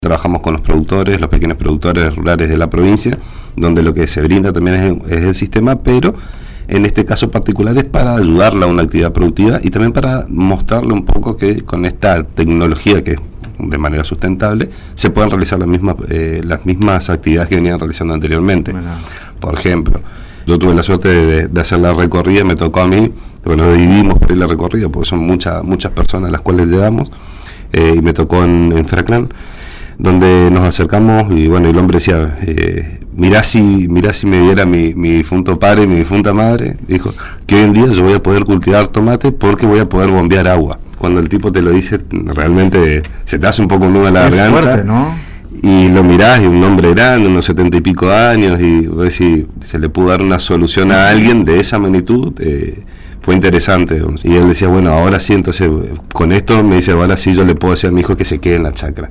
Trabajamos con los productores, los pequeños productores rurales de la provincia, donde lo que se brinda también es el sistema, pero en este caso particular es para ayudarla a una actividad productiva y también para mostrarle un poco que con esta tecnología que de manera sustentable se pueden realizar las mismas actividades que venían realizando anteriormente. Bueno. Por ejemplo, yo tuve la suerte de hacer la recorrida, me tocó a mí, bueno, dividimos por ir la recorrida porque son muchas personas las cuales llevamos, y me tocó en Fraclán, donde nos acercamos y bueno, el hombre decía, mirá si me diera mi difunto padre y mi difunta madre, dijo que hoy en día yo voy a poder cultivar tomate porque voy a poder bombear agua. Cuando el tipo te lo dice, realmente se te hace un poco un nudo en la garganta. Fuerte, ¿no? Y lo mirás, y un hombre grande, unos 70 y pico años, y ves si se le pudo dar una solución a alguien de esa magnitud, fue interesante. Y él decía, bueno, ahora sí, entonces con esto me dice, ahora sí yo le puedo decir a mi hijo que se quede en la chacra.